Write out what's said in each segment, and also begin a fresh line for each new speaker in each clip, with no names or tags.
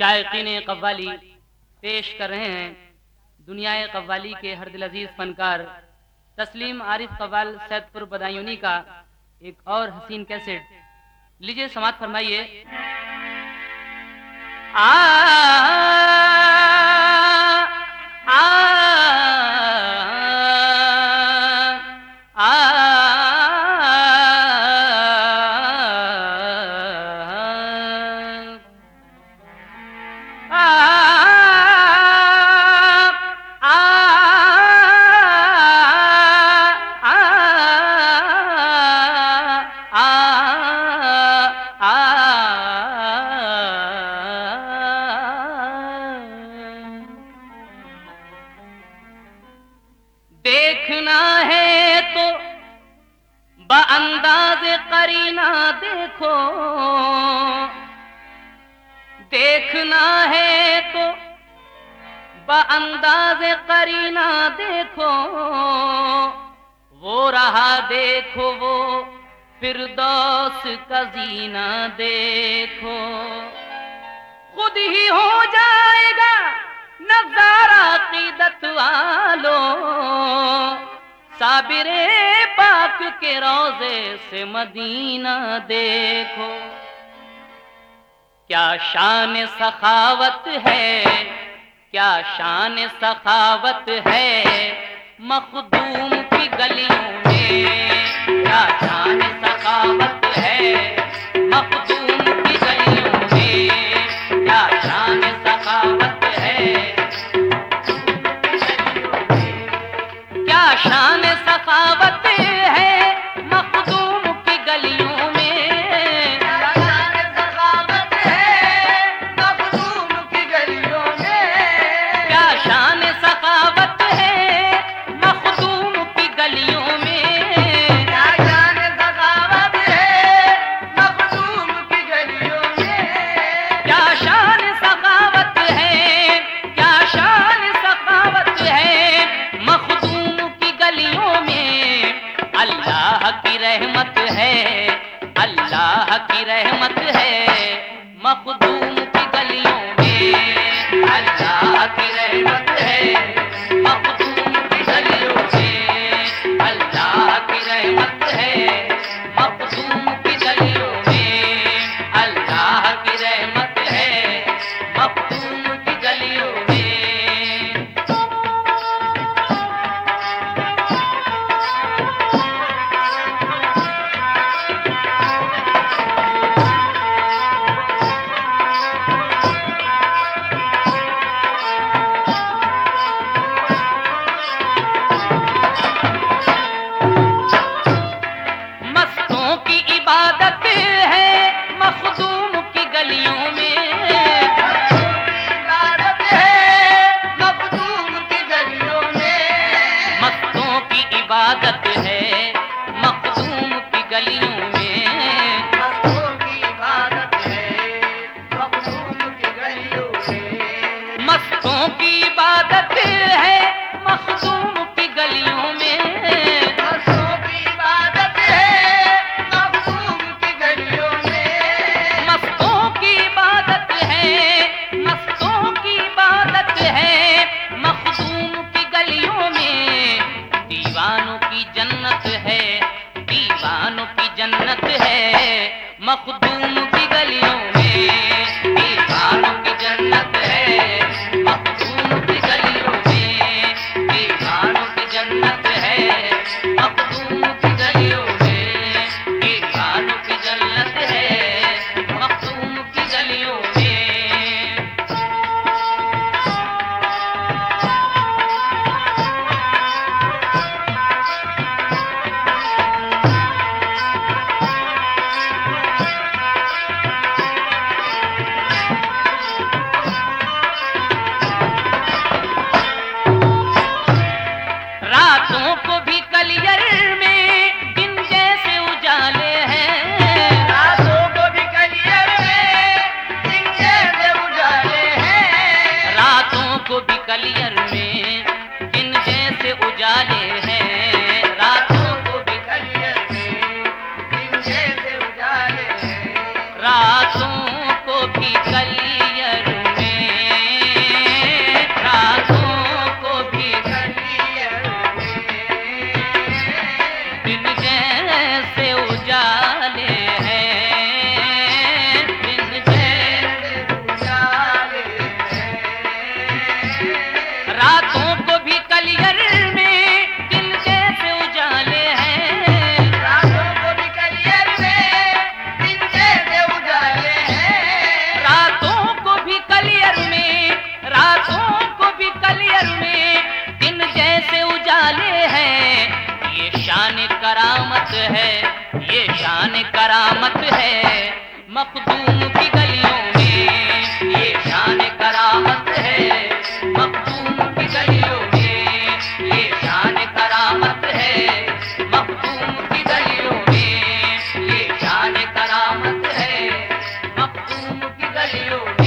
शायकीन कव्वाली पेश कर रहे हैं दुनिया कव्वाली के हर दिल अजीज फनकार तस्लीम आरिफ कव्वाल सैदपुर बदायूनी का एक और हसीन कैसेट। लीजिए समात फरमाइए। आ आ देखना है तो बअंदाज़े करीना देखो, देखना है तो बअंदाज़े करीना देखो, वो रहा देखो वो फिरदौस का ज़ीना देखो, खुद ही हो जाएगा नज़ारा क़ीदत वालो, साबिरे पाक के रोज़े से मदीना देखो। क्या शान सखावत है, क्या शान सखावत है मखदूम की गलियों में, क्या शान सखावत है मखदूम की गलियों में, क्या शान सखावत है, क्या शान सखावत है मखदूम की गलियों में,
क्या शान सखावत है मखदूम की गलियों में,
क्या शान सखावत है मखदूम की गलियों में,
क्या शान सखावत है मखदूम की गलियों में,
क्या शान सखावत है, क्या शान सखावत है मखदूम की गलियों में। अल्लाह की रहमत है, अल्लाह की रहमत है मखदूम की गलियों में, अल्लाह की रहमत है मखदूम की गलियों में, अल्लाह की रहमत है मखदूम की गलियों में, अल्लाह की रहमत है मखदूम की गलियों में। मस्तों की इबादत है मखदूम की गलियों में,
इबादत है मखदूम की गलियों में,
मस्तों की इबादत है मखदूम की गलियों में,
मस्तों की इबादत है मखदूम की गलियों में,
मस्तों की इबादत है मखदूम की गलियों में,
मस्तों की इबादत है मखदूम की गलियों में,
मस्तों की इबादत है, मस्तों की इबादत है मखदूम की गलियों में। दीवानों की जन्नत है, दीवानों की जन्नत है मखदूम की गलियों में, दीवानों की जन्नत है मखदूम की गलियों में, दीवानों की जन्नत है मखदूम की गलियों में, दीवानों की जन्नत है मखदूम की गलियों में। है, ये शान करामत है। मखदूम की गलियों में ये शान करामत है। मखदूम की गलियों में ये शान करामत है। मखदूम की गलियों में ये शान करामत है। मखदूम की गलियों में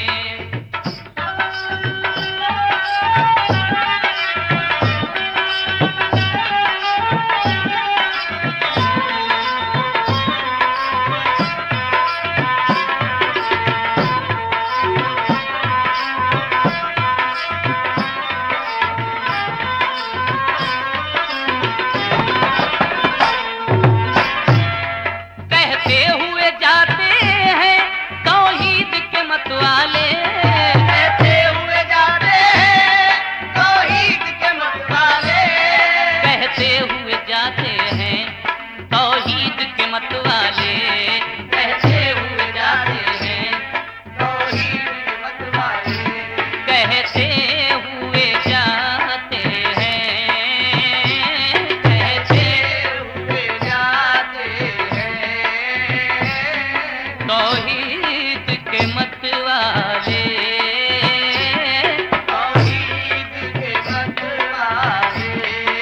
कहते हुए जाते हैं तौहीद के मतवाले।
कहते हुए जाते हैं तौहीद के मतवाले।
कहते हुए जाते हैं तौहीद के मतवाले। कहते हुए जाते हैं
तौहीद के मतवाले।
कहते हुए जाते हैं। कहते
हुए जाते हैं
तौहीद के मतवाले।
तौहीद के मतवाले।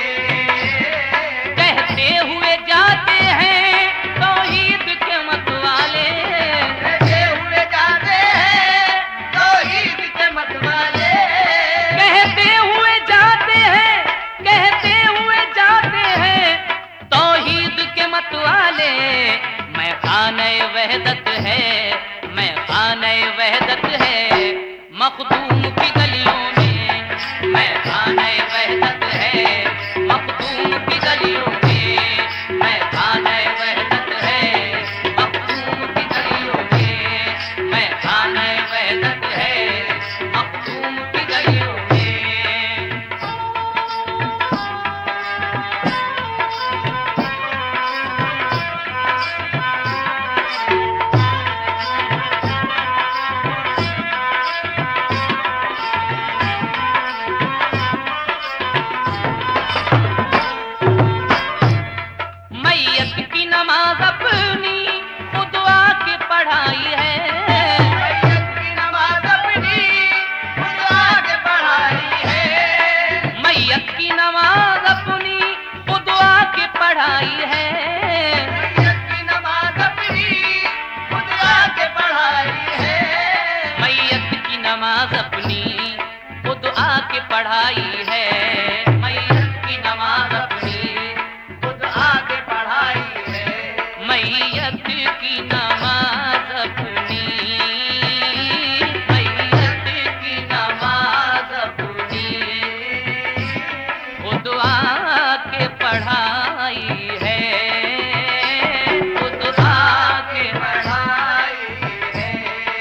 कहते हुए जाते हैं तौहीद के मतवाले।
कहते हुए जाते हैं तौहीद के मतवाले।
कहते हुए जाते हैं, कहते हुए जाते हैं तौहीद के मतवाले। मैं खाने वहदत है, मैं खाने वहदत है। मखदूम की गलियों में मैं खाने वहदत है। मखदूम की गलियों में मैं खाने वहदत है। मखदूम की गलियों में मैं खाने वहदत है। मखदूम की गलियों में मैयत की नमाज अपनी खुदवा के पढ़ाई है।
मैयत की नमाज अपनी खुदा के पढ़ाई है।
मैयत की नमाज अपनी खुदवा के पढ़ाई है।
मैयत की नमाज अपनी खुदा के पढ़ाई है।
मैयत की नमाज अपनी खुदवा के पढ़ाई है। मैयत की नमाज अपनी
खुदा के पढ़ाई है।
मैयत की नमाज अपनी। मैयत की नमाज अपनी खुदवा के पढ़ाई है। खुदवा के
पढ़ाई है।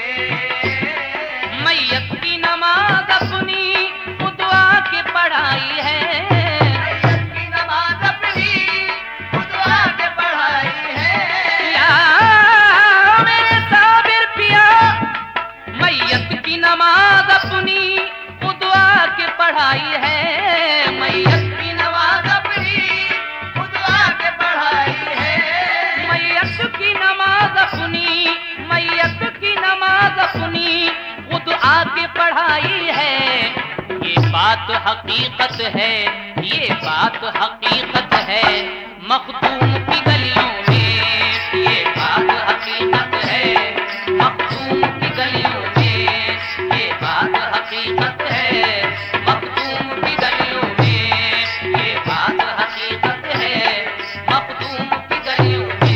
मैयत की नमाज अपनी खुदवा के पढ़ाई है।
मैयत की नमाज अपनी खुदा के पढ़ाई है।
या मेरे साबिर पिया, मैयत की नमाज अपनी खुदवा के पढ़ाई है। मैयत की
नमाज अपनी खुदा के पढ़ाई है।
मैयत की नमाज अपनी, मैयत की नमाज अपनी खुदवा के पढ़ाई है। ये बात हकीकत है, ये बात हकीकत है। मखदूम की गलियों में ये बात हकीकत है। मखदूम की गलियों में ये बात हकीकत है। मखदूम की गलियों में ये बात हकीकत है। मखदूम की गलियों में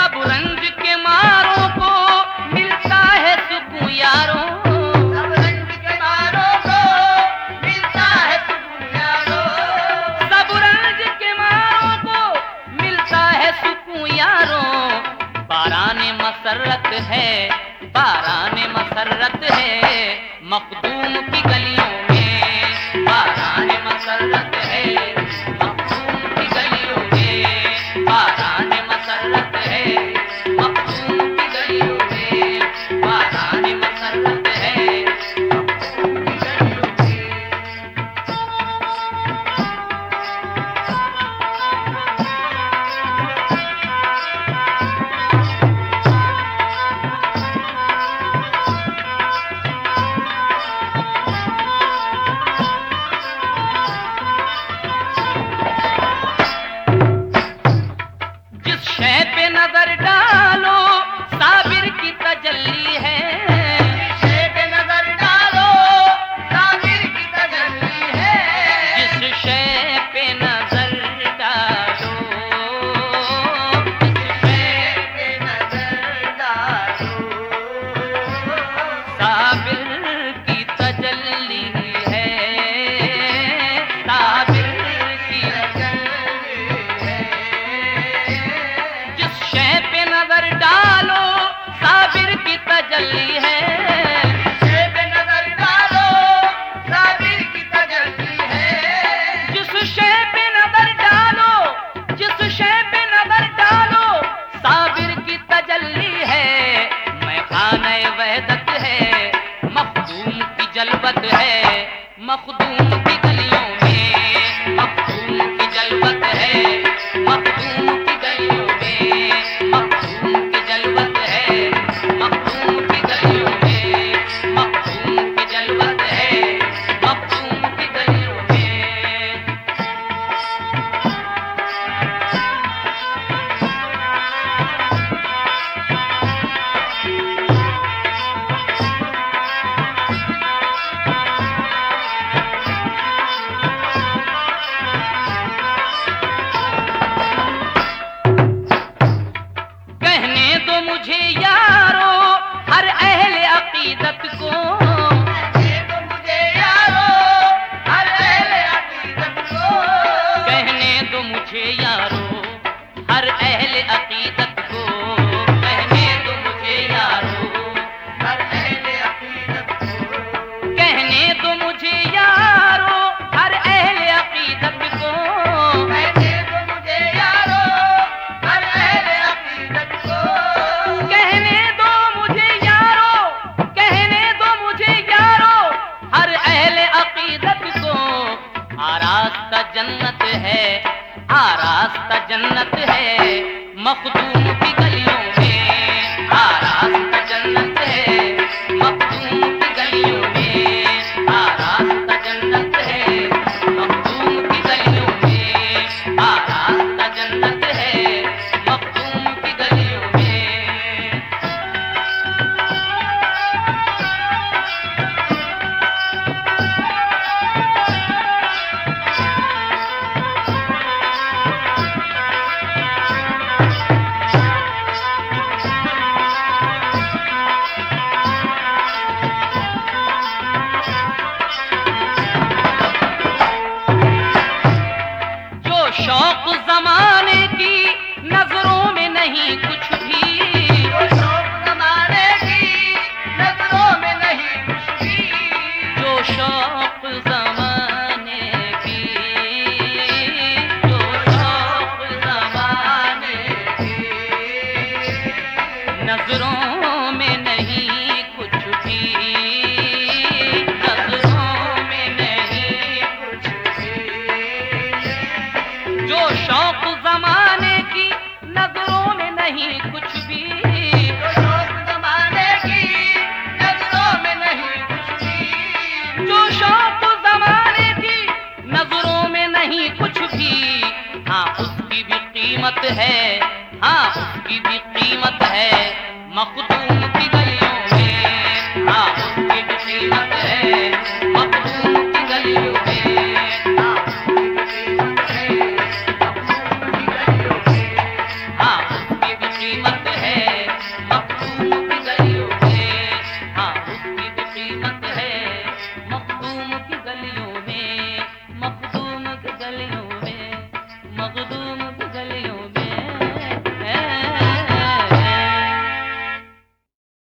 सब रंज के मारों को मिलता है सुकून यारों,
सब रंग के मारों को मिलता है सुकून यारों,
सब रंज के मारों को मिलता है सुकून यारों। बाराने मसरत है, बाराने मसरत है मखदूम की गलियों में, बाराने मसरत है मखदूम की गलियों में, बाराने मसरत है मखदूम की गलियों में, बाराने मसरत है मखदूम की गलियों में। जिस शय पे नजर डालो साबिर की तजल्ली है,
शे पे नजर डालो साबिर की तजल्ली है,
जिस शय पे नजर डालो, जिस शय
पे नजर डालो
साबिर की तजल्ली है, साबिर की जिस शय पे नजर डालो साबिर की तजल्ली है,
शे पे नजर डालो साबिर की तजल्ली है,
जिस शय पे नजर डालो, जिस शय पे नजर डालो साबिर की तजल्ली है। मैं खाने वहदत है मखदूम की जलवत है, मखदूम की गलियों में, मखदूम की जलवत है मखदूम की गलियों में, मखदूम की जलवत है मखदूम की गलियों में, मखदूम की जलवत है मखदूम की गलियों में। कहने दो मुझे यारो हर अहले अकीदत को,
ये तो मुझे यारो हर अहले अकीदत को,
कहने दो मुझे यारो हर अहले अकीदत को, कहने दो मुझे यारो,
हर अहले अकीदत को,
कहने दो मुझे यारो हर अहले अकीदत को,
कहने दो मुझे यारो हर अहले अकीदत को,
कहने दो मुझे यारो, कहने दो मुझे यारो हर अहले अकीदत को। आरास्ता जन्नत है, आरास्ता जन्नत है मखदूम की गलियों में, आरास्ता जन्नत है मखदूम की गलियों में, आरास्ता जन्नत है मखदूम की गलियों में, आरास्ता जन्नत है मखदूम की गलियों में। जो शौक जमाने की नजरों में नहीं कुछ भी,
जो शौक जमाने की नजरों में नहीं कुछ भी,
जो शौक जमाने की, जो शौक जमाने
की
नजरों में नहीं कुछ भी, नजरों में नहीं कुछ जो शौक जमाने की नजरों में नहीं कुछ भी,
जो शौक जमाने की नजरों में नहीं कुछ भी,
जो शौक जमाने की नजरों में नहीं कुछ भी। हाँ उसकी भी कीमत है, हाँ उसकी भी कीमत है मखदूम